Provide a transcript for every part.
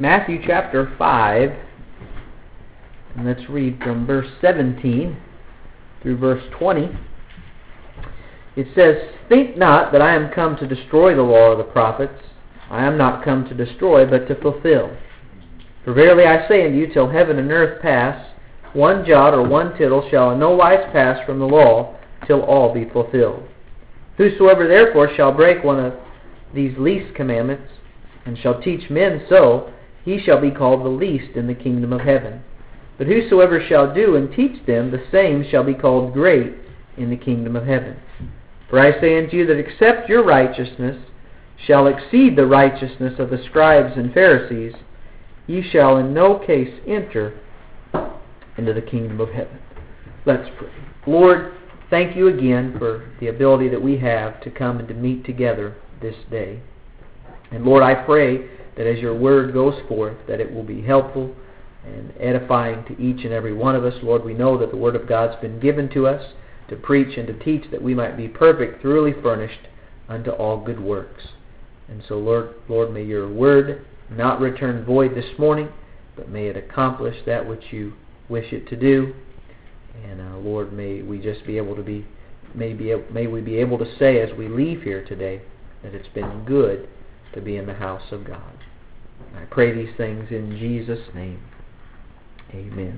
Matthew chapter 5, and let's read from verse 17 through verse 20. It says, "Think not that I am come to destroy the law or the prophets. I am not come to destroy, but to fulfill. For verily I say unto you, till heaven and earth pass, one jot or one tittle shall in no wise pass from the law, till all be fulfilled. Whosoever therefore shall break one of these least commandments, and shall teach men so, he shall be called the least in the kingdom of heaven. But whosoever shall do and teach them, the same shall be called great in the kingdom of heaven. For I say unto you that except your righteousness shall exceed the righteousness of the scribes and Pharisees, ye shall in no case enter into the kingdom of heaven." Let's pray. Lord, thank you again for the ability that we have to come and to meet together this day. And Lord, I pray that as your word goes forth, that it will be helpful and edifying to each and every one of us. Lord, we know that the word of God's been given to us to preach and to teach, that we might be perfect, thoroughly furnished unto all good works. And so, Lord, may your word not return void this morning, but may it accomplish that which you wish it to do. And Lord, may we just be able to may we be able to say as we leave here today that it's been good to be in the house of God. I pray these things in Jesus' name. Amen.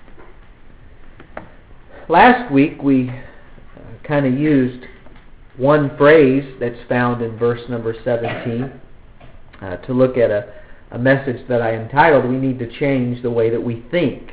Last week we kind of used one phrase that's found in verse number 17 to look at a message that I entitled, "We Need to Change the Way That We Think."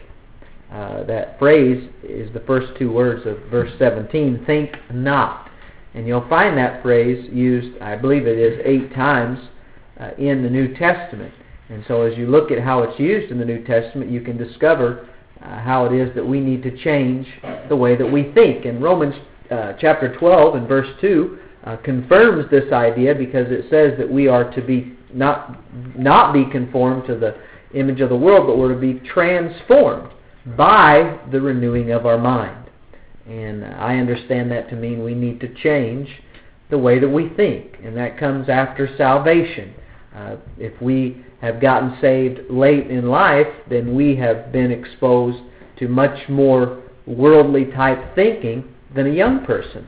That phrase is the first two words of verse 17, "Think not." And you'll find that phrase used, I believe it is, 8 times in the New Testament. And so as you look at how it's used in the New Testament, you can discover how it is that we need to change the way that we think. And Romans chapter 12 and verse 2 confirms this idea, because it says that we are to be not be conformed to the image of the world, but we're to be transformed by the renewing of our mind. And I understand that to mean we need to change the way that we think, and that comes after salvation. If we have gotten saved late in life, then we have been exposed to much more worldly type thinking than a young person.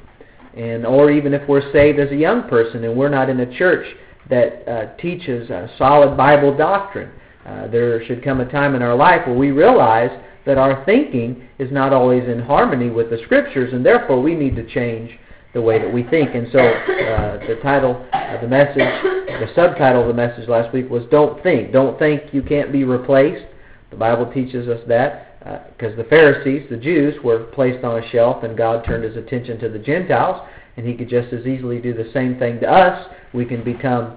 Or even if we're saved as a young person and we're not in a church that teaches solid Bible doctrine, there should come a time in our life where we realize that our thinking is not always in harmony with the Scriptures, and therefore we need to change the way that we think. And so the title of the message, the subtitle of the message last week was "Don't Think." Don't think you can't be replaced. The Bible teaches us that because the Pharisees, the Jews, were placed on a shelf, and God turned his attention to the Gentiles, and he could just as easily do the same thing to us. We can become,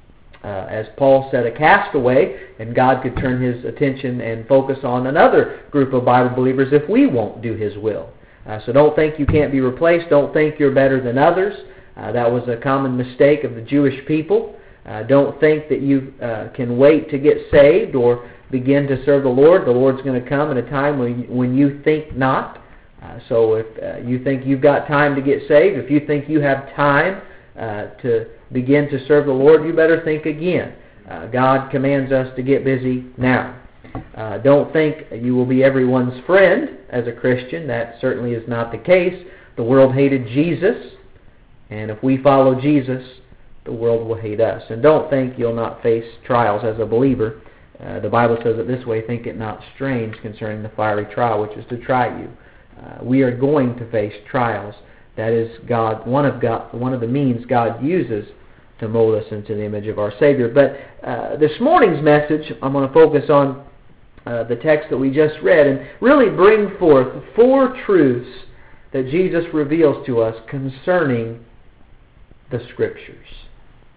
as Paul said, a castaway, and God could turn his attention and focus on another group of Bible believers if we won't do his will. So don't think you can't be replaced. Don't think you're better than others. That was a common mistake of the Jewish people. Don't think that you can wait to get saved or begin to serve the Lord. The Lord's going to come at a time when you think not. So if you think you've got time to get saved, if you think you have time to begin to serve the Lord, you better think again. God commands us to get busy now. Don't think you will be everyone's friend as a Christian. That certainly is not the case. The world hated Jesus, and if we follow Jesus, the world will hate us. And don't think you'll not face trials as a believer. The Bible says it this way, "Think it not strange concerning the fiery trial which is to try you." We are going to face trials. That is one of the means God uses to mold us into the image of our Savior. But this morning's message, I'm going to focus on the text that we just read and really bring forth 4 truths that Jesus reveals to us concerning the Scriptures.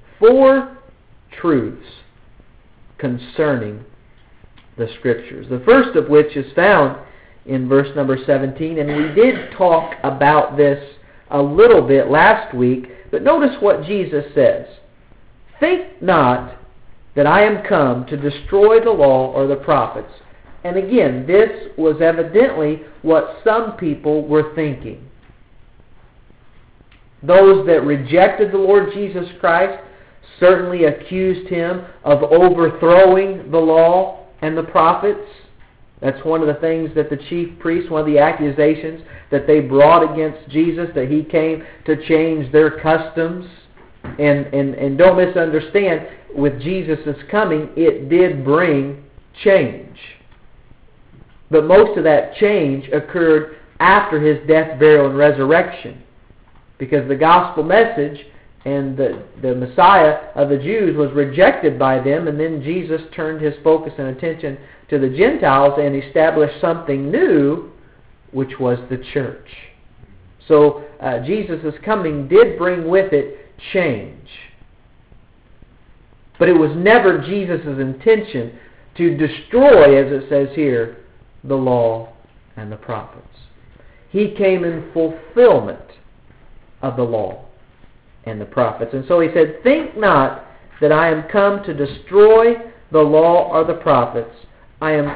4 truths concerning the Scriptures. The first of which is found in verse number 17, and we did talk about this a little bit last week, but notice what Jesus says. "Think not that I am come to destroy the law or the prophets." And again, this was evidently what some people were thinking. Those that rejected the Lord Jesus Christ certainly accused him of overthrowing the law and the prophets. That's one of the things that the chief priests, one of the accusations that they brought against Jesus, that he came to change their customs. And don't misunderstand, with Jesus' coming, it did bring change. But most of that change occurred after his death, burial, and resurrection. Because the gospel message and the Messiah of the Jews was rejected by them, and then Jesus turned his focus and attention to the Gentiles and established something new, which was the church. So Jesus' coming did bring with it change. But it was never Jesus' intention to destroy, as it says here, the law and the prophets. He came in fulfillment of the law and the prophets. And so he said, "Think not that I am come to destroy the law or the prophets. I am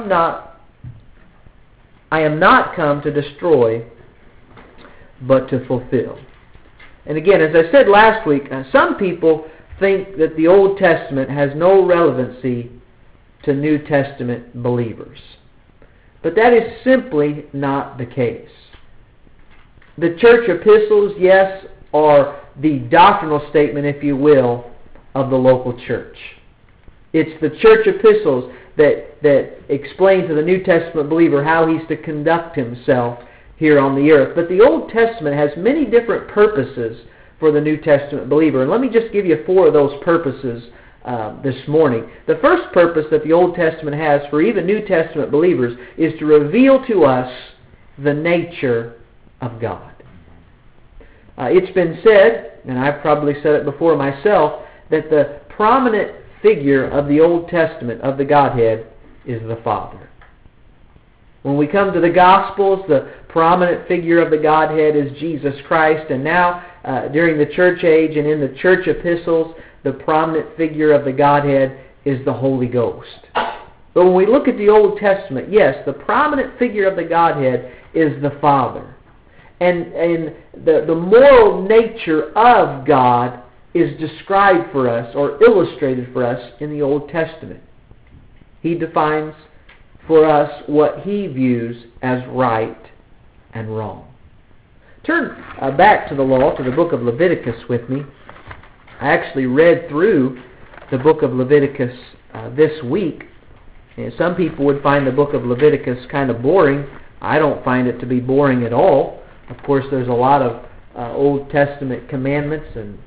not come to destroy, but to fulfill." And again, as I said last week, some people think that the Old Testament has no relevancy to New Testament believers. But that is simply not the case. The church epistles, yes, are the doctrinal statement, if you will, of the local church. It's the church epistles that explain to the New Testament believer how he's to conduct himself here on the earth. But the Old Testament has many different purposes for the New Testament believer. And let me just give you 4 of those purposes this morning. The first purpose that the Old Testament has for even New Testament believers is to reveal to us the nature of God. It's been said, and I've probably said it before myself, that the prominent figure of the Old Testament, of the Godhead, is the Father. When we come to the Gospels, the prominent figure of the Godhead is Jesus Christ, and now during the church age and in the church epistles, the prominent figure of the Godhead is the Holy Ghost. But when we look at the Old Testament, yes, the prominent figure of the Godhead is the Father. And the moral nature of God is described for us or illustrated for us in the Old Testament. He defines for us what He views as right and wrong. Turn back to the law, to the book of Leviticus with me. I actually read through the book of Leviticus this week. And some people would find the book of Leviticus kind of boring. I don't find it to be boring at all. Of course, there's a lot of Old Testament commandments and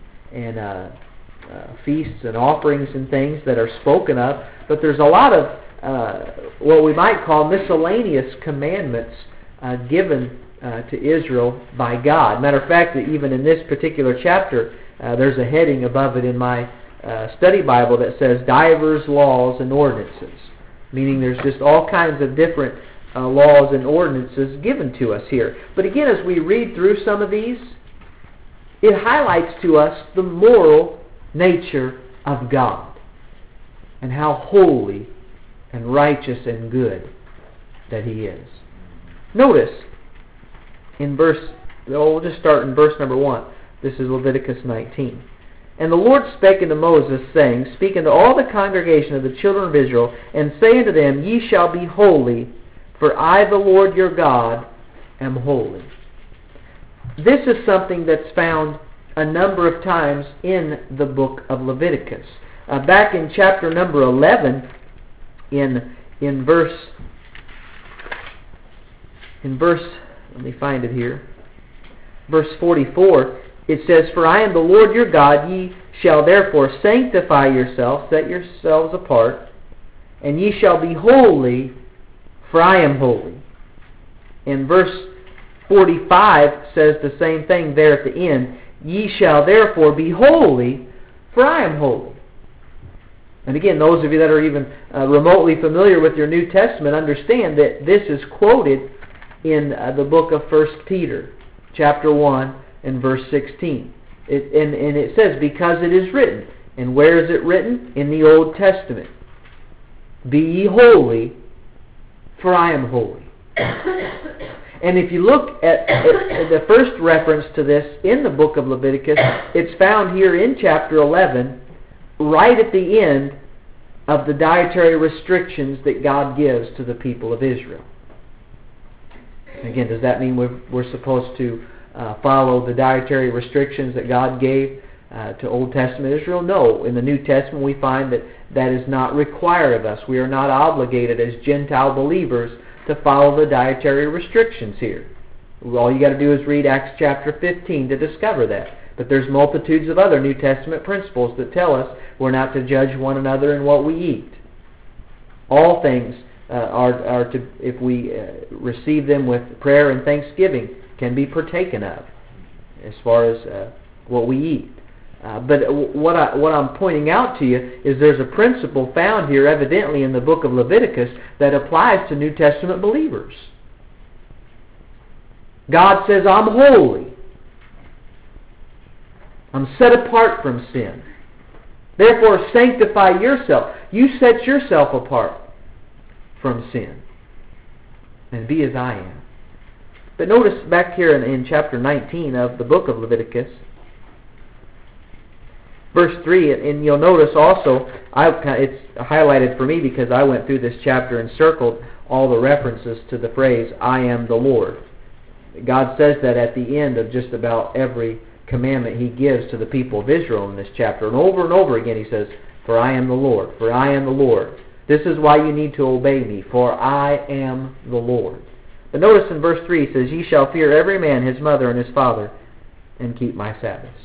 feasts and offerings and things that are spoken of, but there's a lot of what we might call miscellaneous commandments given to Israel by God. Matter of fact, even in this particular chapter, there's a heading above it in my study Bible that says divers laws and ordinances, meaning there's just all kinds of different laws and ordinances given to us here. But again, as we read through some of these, it highlights to us the moral nature of God and how holy and righteous and good that He is. Notice we'll just start in verse number 1. This is Leviticus 19. "And the Lord spake unto Moses, saying, Speak unto all the congregation of the children of Israel, and say unto them, Ye shall be holy, for I, the Lord your God, am holy." This is something that's found a number of times in the book of Leviticus. Back in chapter number 11, in verse, let me find it here, verse 44, it says, "For I am the Lord your God, ye shall therefore sanctify yourselves, set yourselves apart, and ye shall be holy, for I am holy." And verse 45 says the same thing there at the end, "Ye shall therefore be holy, for I am holy." And again, those of you that are even remotely familiar with your New Testament understand that this is quoted in the book of 1 Peter, chapter 1, and verse 16. And it says, "Because it is written." And where is it written? In the Old Testament. "Be ye holy, for I am holy." And if you look at the first reference to this in the book of Leviticus, it's found here in chapter 11 right at the end of the dietary restrictions that God gives to the people of Israel. Again, does that mean we're supposed to follow the dietary restrictions that God gave to Old Testament Israel? No. In the New Testament we find that that is not required of us. We are not obligated as Gentile believers to follow the dietary restrictions here. All you got to do is read Acts chapter 15 to discover that. But there's multitudes of other New Testament principles that tell us we're not to judge one another in what we eat. All things are to, if we receive them with prayer and thanksgiving, can be partaken of as far as what we eat. But what I'm pointing out to you is there's a principle found here evidently in the book of Leviticus that applies to New Testament believers. God says, I'm holy. I'm set apart from sin. Therefore, sanctify yourself. You set yourself apart from sin. And be as I am. But notice back here in chapter 19 of the book of Leviticus, verse 3, and you'll notice also, it's highlighted for me because I went through this chapter and circled all the references to the phrase, I am the Lord. God says that at the end of just about every commandment He gives to the people of Israel in this chapter. And over again He says, for I am the Lord, for I am the Lord. This is why you need to obey me, for I am the Lord. But notice in verse 3 He says, ye shall fear every man his mother and his father, and keep my Sabbaths.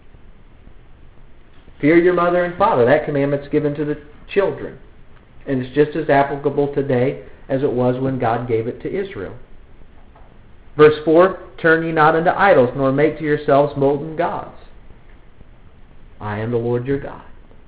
Fear your mother and father. That commandment's given to the children. And it's just as applicable today as it was when God gave it to Israel. Verse 4, turn ye not unto idols, nor make to yourselves molten gods. I am the Lord your God.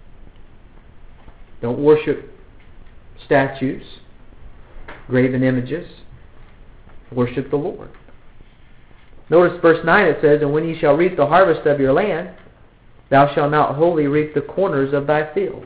Don't worship statues, graven images. Worship the Lord. Notice verse 9 it says, and when ye shall reap the harvest of your land, thou shalt not wholly reap the corners of thy field.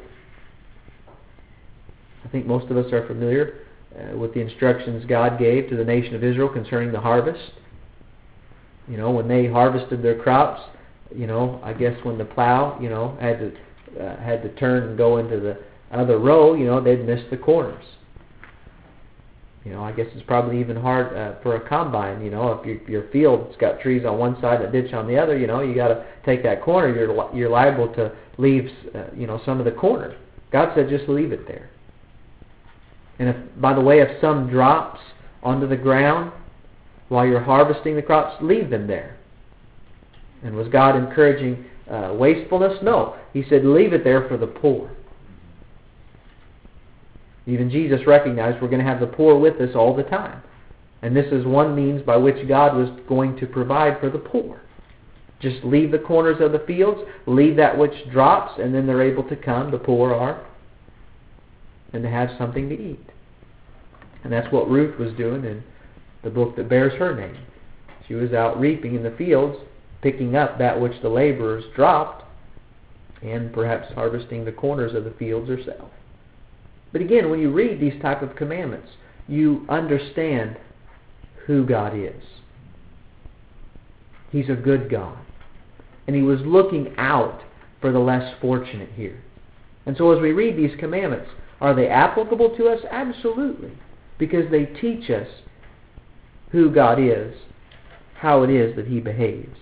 I think most of us are familiar with the instructions God gave to the nation of Israel concerning the harvest. You know, when they harvested their crops, you know, I guess when the plow, you know, had to turn and go into the other row, you know, they'd miss the corners. You know, I guess it's probably even hard for a combine. You know, if your field's got trees on one side and a ditch on the other, you know, you got to take that corner. You're liable to leave, you know, some of the corner. God said, just leave it there. And if, by the way, if some drops onto the ground while you're harvesting the crops, leave them there. And was God encouraging wastefulness? No. He said, leave it there for the poor. Even Jesus recognized we're going to have the poor with us all the time. And this is one means by which God was going to provide for the poor. Just leave the corners of the fields, leave that which drops, and then they're able to come, the poor are, and to have something to eat. And that's what Ruth was doing in the book that bears her name. She was out reaping in the fields, picking up that which the laborers dropped, and perhaps harvesting the corners of the fields herself. But again, when you read these type of commandments, you understand who God is. He's a good God. And He was looking out for the less fortunate here. And so as we read these commandments, are they applicable to us? Absolutely. Because they teach us who God is, how it is that He behaves.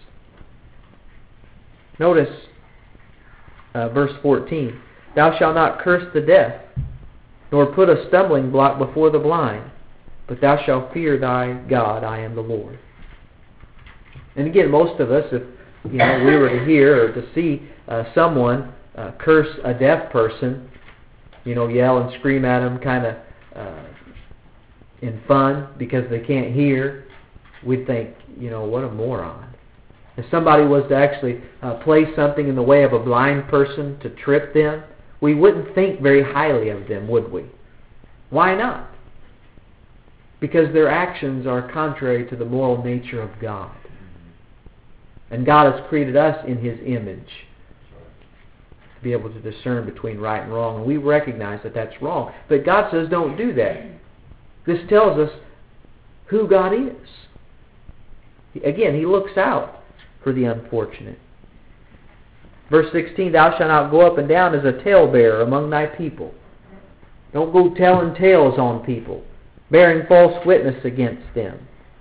Notice verse 14. Thou shalt not curse the deaf, nor put a stumbling block before the blind, but thou shalt fear thy God, I am the Lord. And again, most of us, if we were to hear or to see someone curse a deaf person, yell and scream at them kind of in fun because they can't hear, we'd think, what a moron. If somebody was to actually place something in the way of a blind person to trip them, we wouldn't think very highly of them, would we? Why not? Because their actions are contrary to the moral nature of God. And God has created us in His image to be able to discern between right and wrong. And we recognize that that's wrong. But God says don't do that. This tells us who God is. Again, He looks out for the unfortunate. Verse 16, thou shalt not go up and down as a talebearer among thy people. Don't go telling tales on people, bearing false witness against them.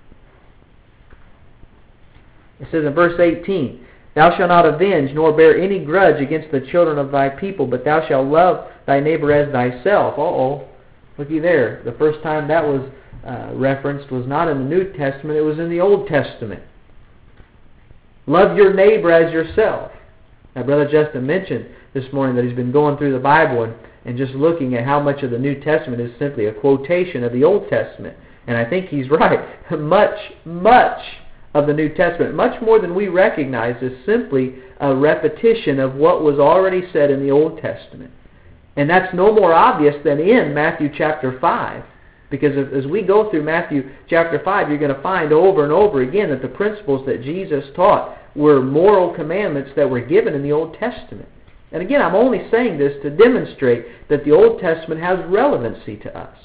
It says in verse 18, thou shalt not avenge nor bear any grudge against the children of thy people, but thou shalt love thy neighbor as thyself. Looky there. The first time that was referenced was not in the New Testament, it was in the Old Testament. Love your neighbor as yourself. Now, Brother Justin mentioned this morning that he's been going through the Bible and just looking at how much of the New Testament is simply a quotation of the Old Testament. And I think he's right. Much of the New Testament, much more than we recognize, is simply a repetition of what was already said in the Old Testament. And that's no more obvious than in Matthew chapter 5. Because as we go through Matthew chapter 5, you're going to find over and over again that the principles that Jesus taught were moral commandments that were given in the Old Testament. And again, I'm only saying this to demonstrate that the Old Testament has relevancy to us.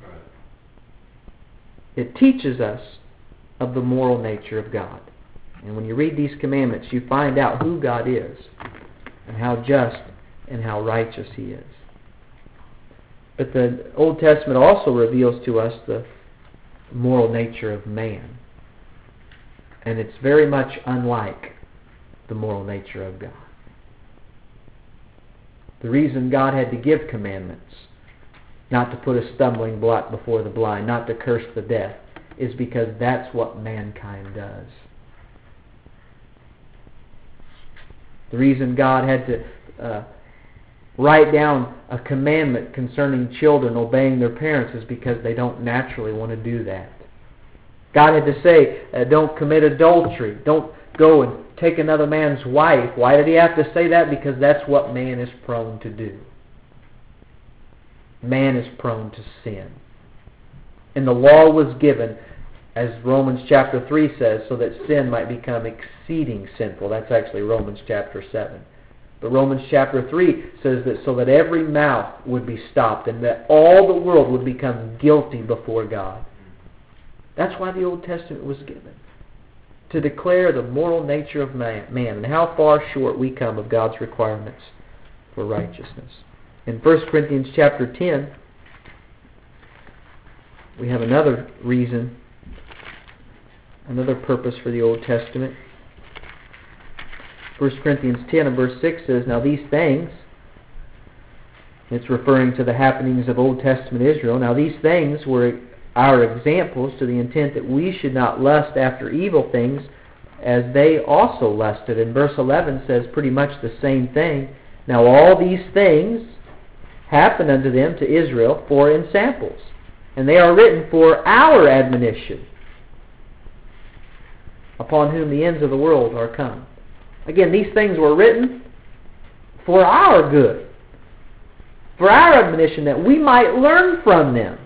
It teaches us of the moral nature of God. And when you read these commandments, you find out who God is and how just and how righteous He is. But the Old Testament also reveals to us the moral nature of man. And it's very much unlike the moral nature of God. The reason God had to give commandments, not to put a stumbling block before the blind, not to curse the deaf, is because that's what mankind does. The reason God had to write down a commandment concerning children obeying their parents is because they don't naturally want to do that. God had to say, don't commit adultery. Don't go and take another man's wife. Why did He have to say that? Because that's what man is prone to do. Man is prone to sin. And the law was given, as Romans chapter 3 says, so that sin might become exceeding sinful. That's actually Romans chapter 7. But Romans chapter 3 says that so that every mouth would be stopped and that all the world would become guilty before God. That's why the Old Testament was given. To declare the moral nature of man and how far short we come of God's requirements for righteousness. In 1 Corinthians chapter 10, we have another reason, another purpose for the Old Testament. 1 Corinthians 10 and verse 6 says, now these things, it's referring to the happenings of Old Testament Israel, now these things were our examples to the intent that we should not lust after evil things as they also lusted. And verse 11 says pretty much the same thing. Now all these things happened unto them, to Israel, for ensamples. And they are written for our admonition, upon whom the ends of the world are come. Again, these things were written for our good, for our admonition, that we might learn from them.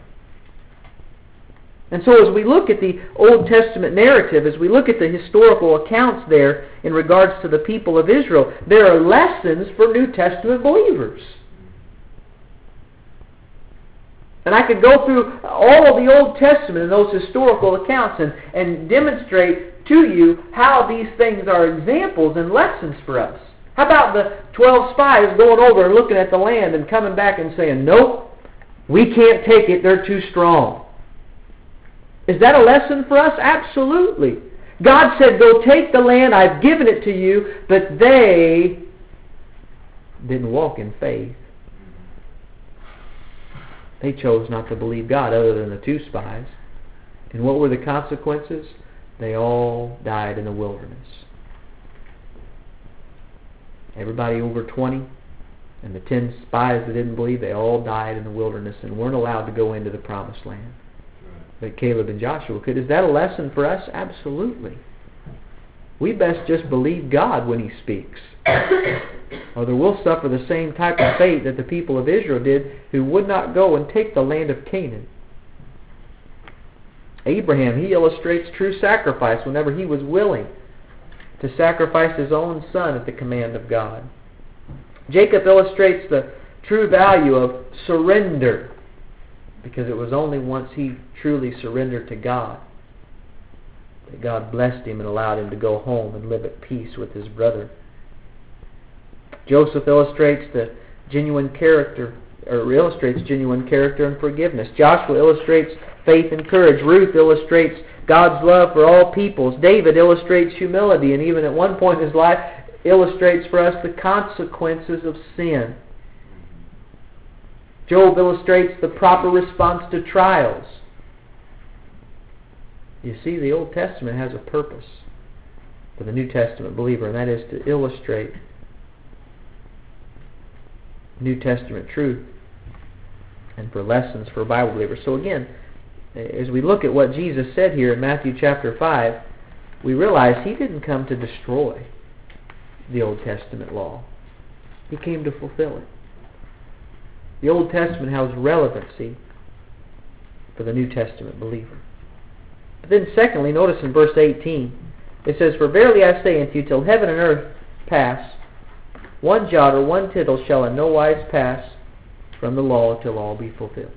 And so as we look at the Old Testament narrative, as we look at the historical accounts there in regards to the people of Israel, there are lessons for New Testament believers. And I could go through all of the Old Testament and those historical accounts and demonstrate to you how these things are examples and lessons for us. How about the 12 spies going over and looking at the land and coming back and saying, nope, we can't take it, they're too strong. Is that a lesson for us? Absolutely. God said, go take the land, I've given it to you, but they didn't walk in faith. They chose not to believe God other than the 2 spies. And what were the consequences? They all died in the wilderness. Everybody over 20 and the 10 spies that didn't believe, they all died in the wilderness and weren't allowed to go into the promised land. But Caleb and Joshua could. Is that a lesson for us? Absolutely. We best just believe God when He speaks, or there will suffer the same type of fate that the people of Israel did, who would not go and take the land of Canaan. Abraham, he illustrates true sacrifice whenever he was willing to sacrifice his own son at the command of God. Jacob illustrates the true value of surrender, because it was only once he truly surrendered to God that God blessed him and allowed him to go home and live at peace with his brother. Joseph illustrates the genuine character, or illustrates genuine character and forgiveness. Joshua illustrates faith and courage. Ruth illustrates God's love for all peoples. David illustrates humility, and even at one point in his life illustrates for us the consequences of sin. Job illustrates the proper response to trials. You see, the Old Testament has a purpose for the New Testament believer, and that is to illustrate New Testament truth and for lessons for Bible believers. So again, as we look at what Jesus said here in Matthew chapter 5, we realize He didn't come to destroy the Old Testament law. He came to fulfill it. The Old Testament has relevancy for the New Testament believer. But then secondly, notice in verse 18, it says, "For verily I say unto you, till heaven and earth pass, one jot or one tittle shall in no wise pass from the law till all be fulfilled."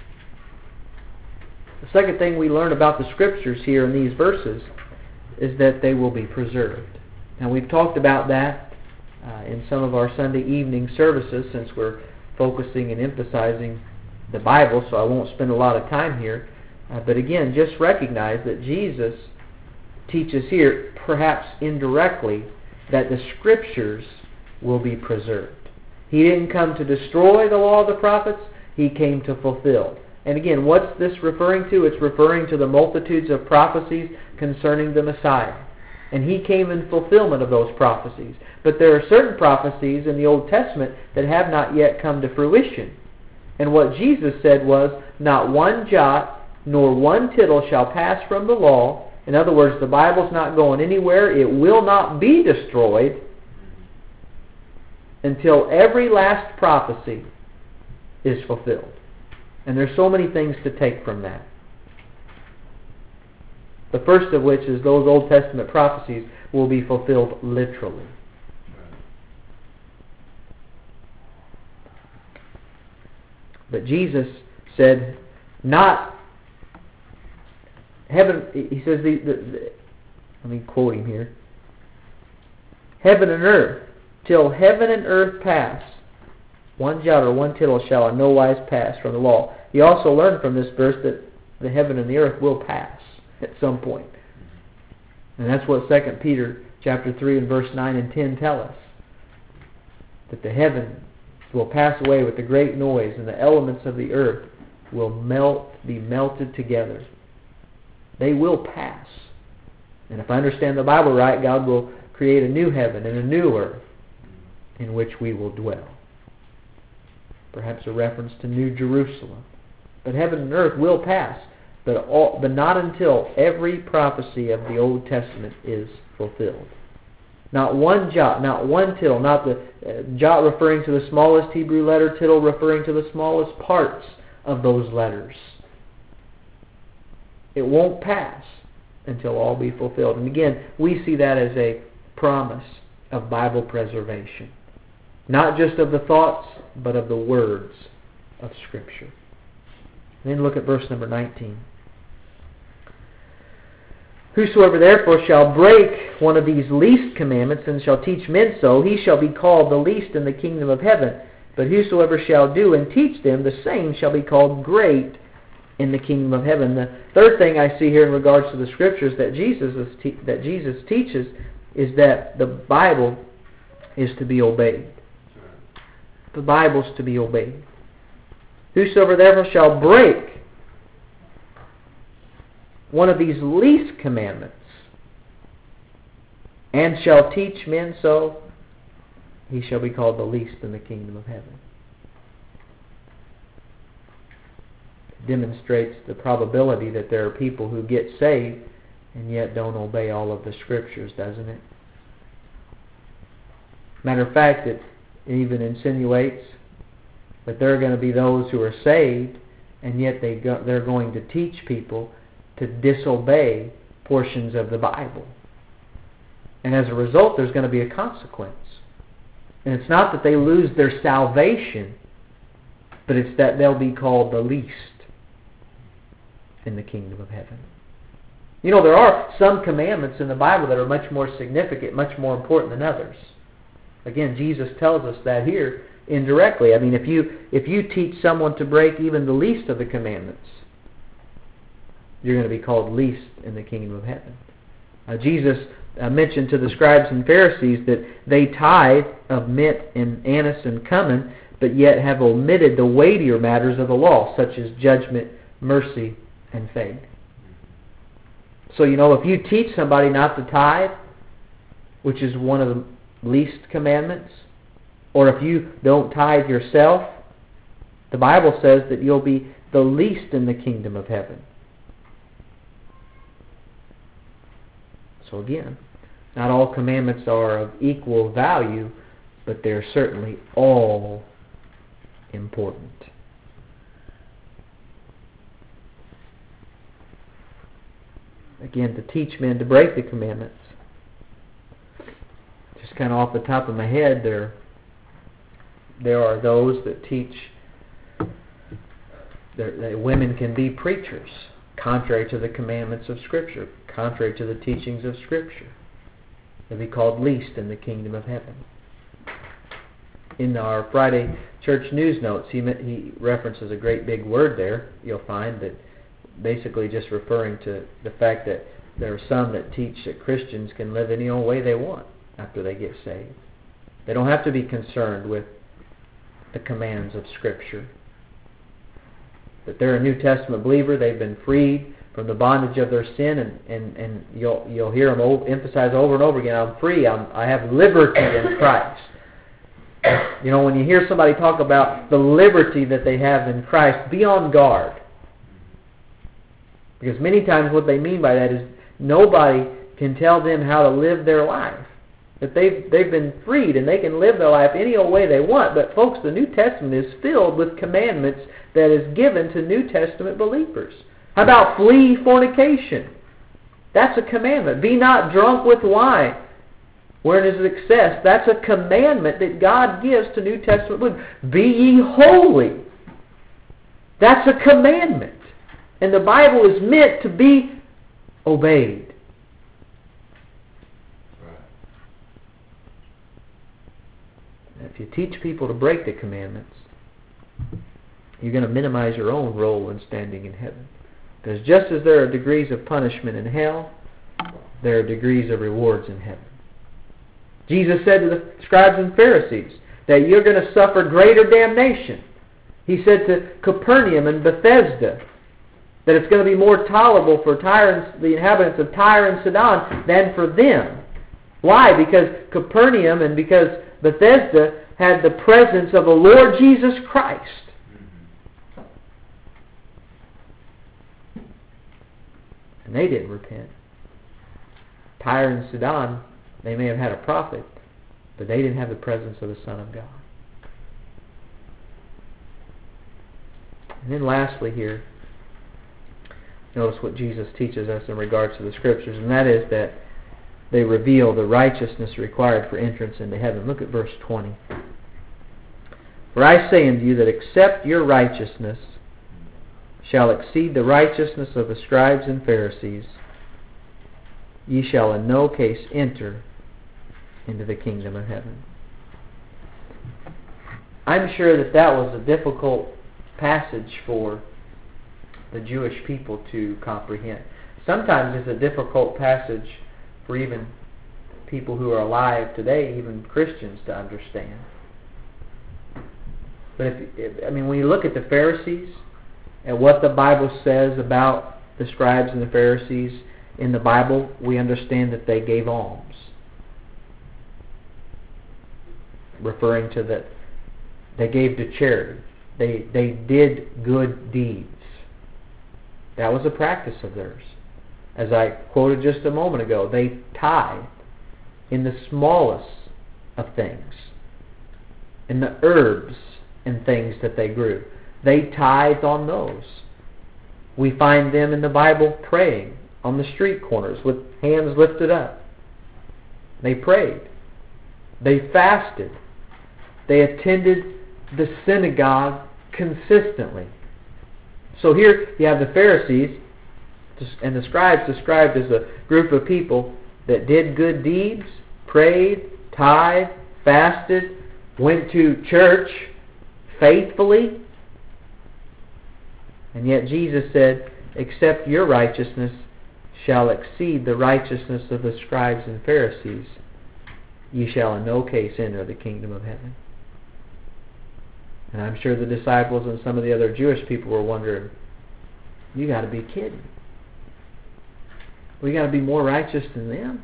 The second thing we learn about the Scriptures here in these verses is that they will be preserved. Now we've talked about that in some of our Sunday evening services, since we're focusing and emphasizing the Bible, so I won't spend a lot of time here. But again, just recognize that Jesus teaches here, perhaps indirectly, that the Scriptures will be preserved. He didn't come to destroy the law of the prophets, He came to fulfill. And again, what's this referring to? It's referring to the multitudes of prophecies concerning the Messiah. And He came in fulfillment of those prophecies. But there are certain prophecies in the Old Testament that have not yet come to fruition. And what Jesus said was, not one jot nor one tittle shall pass from the law. In other words, the Bible's not going anywhere. It will not be destroyed until every last prophecy is fulfilled. And there's so many things to take from that. The first of which is those Old Testament prophecies will be fulfilled literally. But Jesus said, not heaven, He says, let me quote Him here. Heaven and earth, till heaven and earth pass, one jot or one tittle shall in no wise pass from the law. He also learned from this verse that the heaven and the earth will pass at some point. And that's what 2 Peter chapter 3 and verse 9 and 10 tell us. That the heavens will pass away with a great noise, and the elements of the earth will be melted together. They will pass. And if I understand the Bible right, God will create a new heaven and a new earth in which we will dwell. Perhaps a reference to New Jerusalem. But heaven and earth will pass, but not until every prophecy of the Old Testament is fulfilled. Not one jot, not one tittle, not the jot referring to the smallest Hebrew letter, tittle referring to the smallest parts of those letters. It won't pass until all be fulfilled. And again, we see that as a promise of Bible preservation. Not just of the thoughts, but of the words of Scripture. And then look at verse number 19. Whosoever therefore shall break one of these least commandments and shall teach men so, he shall be called the least in the kingdom of heaven. But whosoever shall do and teach them, the same shall be called great in the kingdom of heaven. The third thing I see here in regards to the Scriptures that Jesus teaches is that the Bible is to be obeyed. The Bible's to be obeyed. Whosoever therefore shall break one of these least commandments and shall teach men so, he shall be called the least in the kingdom of heaven. It demonstrates the probability that there are people who get saved and yet don't obey all of the Scriptures, doesn't it? Matter of fact, it even insinuates that there are going to be those who are saved and yet they're going to teach people to disobey portions of the Bible. And as a result, there's going to be a consequence. And it's not that they lose their salvation, but it's that they'll be called the least in the kingdom of heaven. You know, there are some commandments in the Bible that are much more significant, much more important than others. Again, Jesus tells us that here indirectly. I mean, if you teach someone to break even the least of the commandments, you're going to be called least in the kingdom of heaven. Jesus mentioned to the scribes and Pharisees that they tithe of mint and anise and cumin, but yet have omitted the weightier matters of the law, such as judgment, mercy, and faith. So, if you teach somebody not to tithe, which is one of the least commandments, or if you don't tithe yourself, the Bible says that you'll be the least in the kingdom of heaven. So again, not all commandments are of equal value, but they're certainly all important. Again, to teach men to break the commandments. Just kind of off the top of my head, there are those that teach that women can be preachers, contrary to the commandments of Scripture, contrary to the teachings of Scripture. They'll be called least in the kingdom of heaven. In our Friday church news notes, he references a great big word there. You'll find that basically just referring to the fact that there are some that teach that Christians can live any old way they want after they get saved. They don't have to be concerned with the commands of Scripture. That they're a New Testament believer, they've been freed from the bondage of their sin, and you'll hear them emphasize over and over again, I'm free, I have liberty in Christ. When you hear somebody talk about the liberty that they have in Christ, be on guard. Because many times what they mean by that is nobody can tell them how to live their life. That they've been freed and they can live their life any old way they want. But folks, the New Testament is filled with commandments that is given to New Testament believers. How about flee fornication? That's a commandment. Be not drunk with wine, wherein is excess. That's a commandment that God gives to New Testament believers. Be ye holy. That's a commandment. And the Bible is meant to be obeyed. Right. If you teach people to break the commandments, you're going to minimize your own role in standing in heaven. Because just as there are degrees of punishment in hell, there are degrees of rewards in heaven. Jesus said to the scribes and Pharisees that you're going to suffer greater damnation. He said to Capernaum and Bethesda that it's going to be more tolerable for the inhabitants of Tyre and Sidon than for them. Why? Because Capernaum and because Bethesda had the presence of the Lord Jesus Christ. And they didn't repent. Tyre and Sidon, they may have had a prophet, but they didn't have the presence of the Son of God. And then lastly here, notice what Jesus teaches us in regards to the Scriptures, and that is that they reveal the righteousness required for entrance into heaven. Look at verse 20. For I say unto you that except your righteousness shall exceed the righteousness of the scribes and Pharisees, ye shall in no case enter into the kingdom of heaven. I'm sure that was a difficult passage for the Jewish people to comprehend. Sometimes it's a difficult passage for even people who are alive today, even Christians, to understand. But when you look at the Pharisees and what the Bible says about the scribes and the Pharisees in the Bible, we understand that they gave alms, referring to that they gave to charity. They did good deeds. That was a practice of theirs. As I quoted just a moment ago, they tithed in the smallest of things, in the herbs and things that they grew. They tithed on those. We find them in the Bible praying on the street corners with hands lifted up. They prayed. They fasted. They attended the synagogue consistently. So here you have the Pharisees and the scribes described as a group of people that did good deeds, prayed, tithed, fasted, went to church faithfully. And yet Jesus said, except your righteousness shall exceed the righteousness of the scribes and Pharisees, ye shall in no case enter the kingdom of heaven. And I'm sure the disciples and some of the other Jewish people were wondering, you got to be kidding. We got to be more righteous than them.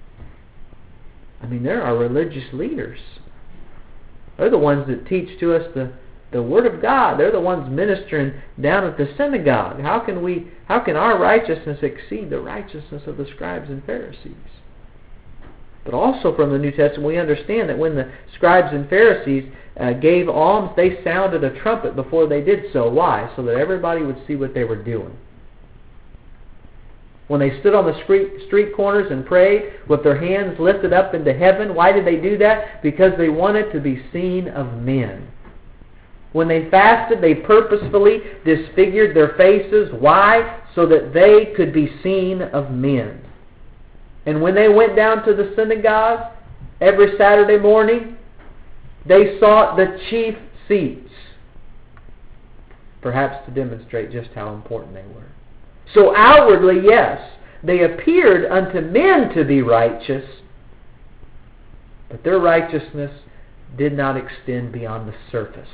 I mean, they're our religious leaders. They're the ones that teach to us the Word of God. They're the ones ministering down at the synagogue. How can our righteousness exceed the righteousness of the scribes and Pharisees? But also from the New Testament, we understand that when the scribes and Pharisees gave alms, they sounded a trumpet before they did so. Why? So that everybody would see what they were doing. When they stood on the street corners and prayed with their hands lifted up into heaven, why did they do that? Because they wanted to be seen of men. When they fasted, they purposefully disfigured their faces. Why? So that they could be seen of men. And when they went down to the synagogue every Saturday morning, they sought the chief seats, perhaps to demonstrate just how important they were. So outwardly, yes, they appeared unto men to be righteous, but their righteousness did not extend beyond the surface.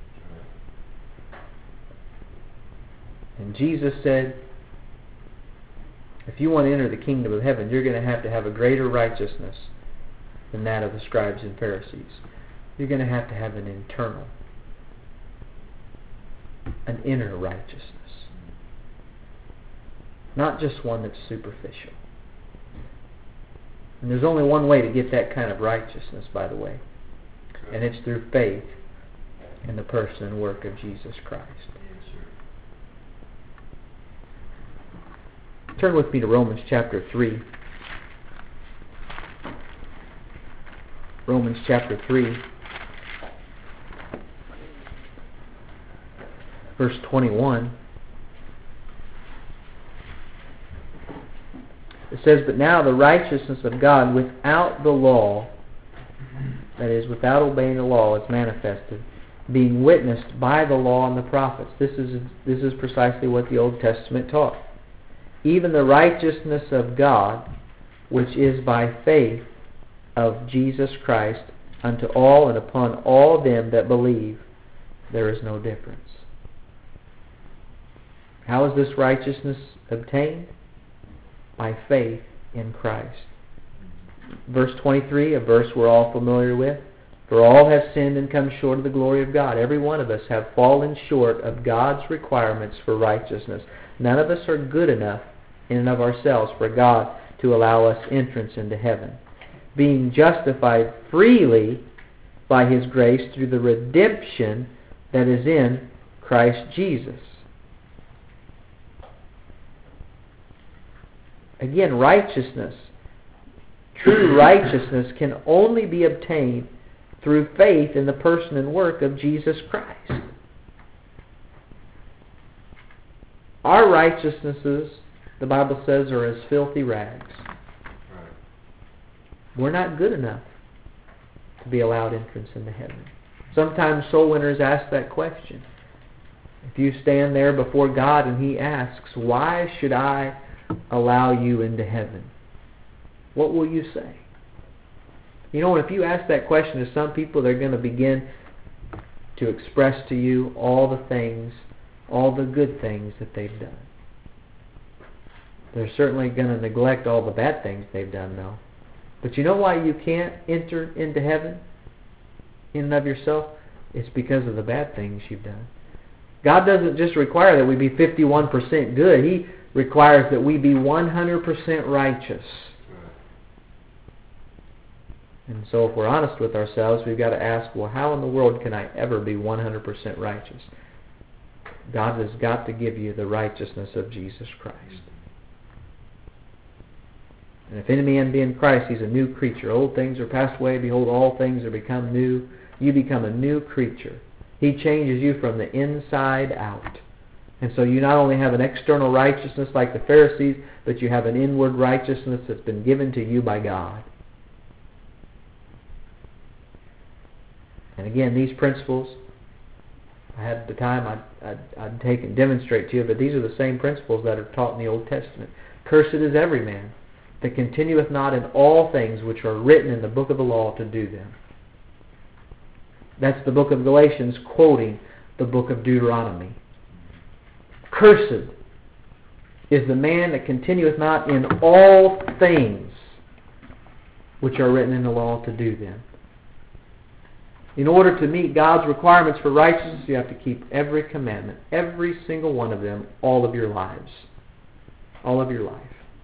And Jesus said, if you want to enter the kingdom of heaven, you're going to have a greater righteousness than that of the scribes and Pharisees. You're going to have an internal, an inner righteousness. Not just one that's superficial. And there's only one way to get that kind of righteousness, by the way. And it's through faith in the person and work of Jesus Christ. Turn with me to Romans chapter 3. Romans chapter 3, verse 21. It says, but now the righteousness of God without the law, that is, without obeying the law, is manifested, being witnessed by the law and the prophets. This is precisely what the Old Testament taught. Even the righteousness of God, which is by faith of Jesus Christ, unto all and upon all them that believe, there is no difference. How is this righteousness obtained? By faith in Christ. Verse 23, a verse we're all familiar with. For all have sinned and come short of the glory of God. Every one of us have fallen short of God's requirements for righteousness. None of us are good enough in and of ourselves for God to allow us entrance into heaven. Being justified freely by His grace through the redemption that is in Christ Jesus. Again, righteousness, true righteousness can only be obtained through faith in the person and work of Jesus Christ. Our righteousnesses, the Bible says, are as filthy rags. We're not good enough to be allowed entrance into heaven. Sometimes soul winners ask that question. If you stand there before God and He asks, why should I allow you into heaven? What will you say? You know, if you ask that question to some people, they're going to begin to express to you all the things, all the good things that they've done. They're certainly going to neglect all the bad things they've done, though. But you know why you can't enter into heaven in and of yourself? It's because of the bad things you've done. God doesn't just require that we be 51% good. He requires that we be 100% righteous. And so if we're honest with ourselves, we've got to ask, well, how in the world can I ever be 100% righteous? God has got to give you the righteousness of Jesus Christ. And if any man be in Christ, he's a new creature. Old things are passed away. Behold, all things are become new. You become a new creature. He changes you from the inside out. And so you not only have an external righteousness like the Pharisees, but you have an inward righteousness that's been given to you by God. And again, these principles, I had the time I'd take and demonstrate to you, but these are the same principles that are taught in the Old Testament. Cursed is every man that continueth not in all things which are written in the book of the law to do them. That's the book of Galatians quoting the book of Deuteronomy. Cursed is the man that continueth not in all things which are written in the law to do them. In order to meet God's requirements for righteousness, you have to keep every commandment, every single one of them, all of your lives. All of your life.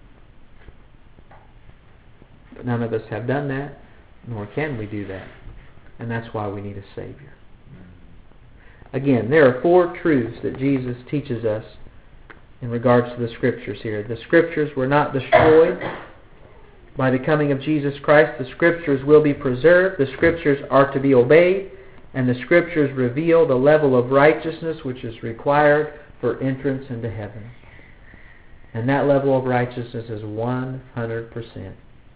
But none of us have done that, nor can we do that. And that's why we need a Savior. Again, there are 4 truths that Jesus teaches us in regards to the Scriptures here. The Scriptures were not destroyed by the coming of Jesus Christ. The Scriptures will be preserved. The Scriptures are to be obeyed. And the Scriptures reveal the level of righteousness which is required for entrance into heaven. And that level of righteousness is 100%.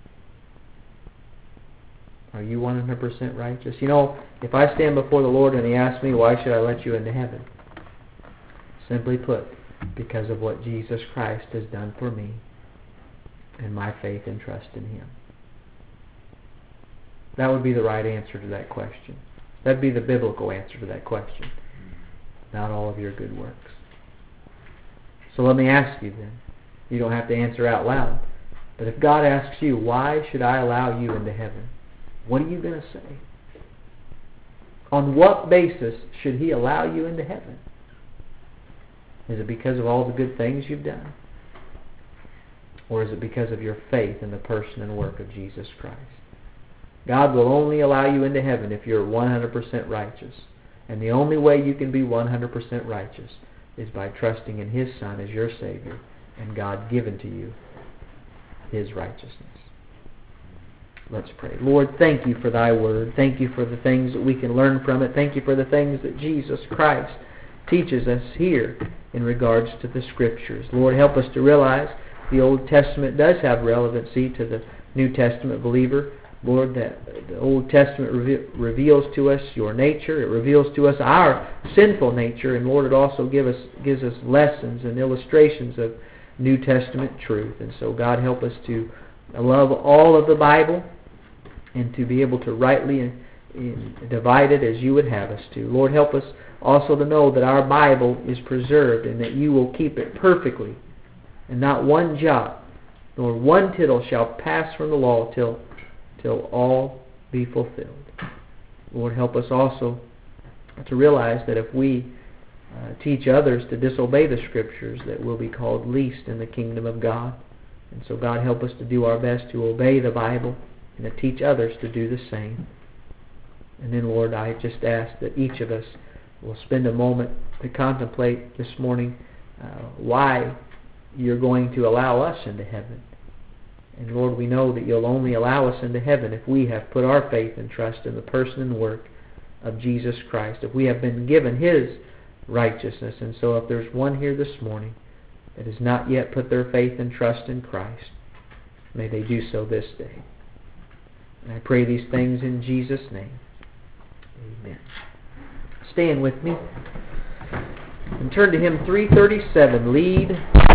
Are you 100% righteous? You know, if I stand before the Lord and He asks me, why should I let you into heaven? Simply put, because of what Jesus Christ has done for me and my faith and trust in Him. That would be the right answer to that question. That would be the biblical answer to that question. Not all of your good works. So let me ask you then. You don't have to answer out loud. But if God asks you, why should I allow you into heaven? What are you going to say? On what basis should He allow you into heaven? Is it because of all the good things you've done? Or is it because of your faith in the person and work of Jesus Christ? God will only allow you into heaven if you're 100% righteous. And the only way you can be 100% righteous is by trusting in His Son as your Savior and God given to you His righteousness. Let's pray. Lord, thank You for Thy Word. Thank You for the things that we can learn from it. Thank You for the things that Jesus Christ teaches us here in regards to the Scriptures. Lord, help us to realize the Old Testament does have relevancy to the New Testament believer. Lord, that the Old Testament reveals to us Your nature. It reveals to us our sinful nature. And Lord, it also gives us lessons and illustrations of New Testament truth. And so, God, help us to love all of the Bible and to be able to rightly divide it as You would have us to. Lord, help us also to know that our Bible is preserved and that You will keep it perfectly, and not one jot nor one tittle shall pass from the law till all be fulfilled. Lord, help us also to realize that if we teach others to disobey the Scriptures, that we'll be called least in the kingdom of God. And so, God, help us to do our best to obey the Bible and to teach others to do the same. And then, Lord, I just ask that each of us will spend a moment to contemplate this morning why You're going to allow us into heaven. And Lord, we know that You'll only allow us into heaven if we have put our faith and trust in the person and work of Jesus Christ, if we have been given His righteousness. And so if there's one here this morning that has not yet put their faith and trust in Christ, may they do so this day. And I pray these things in Jesus' name. Amen. Stand with me and turn to hymn 337, Lead,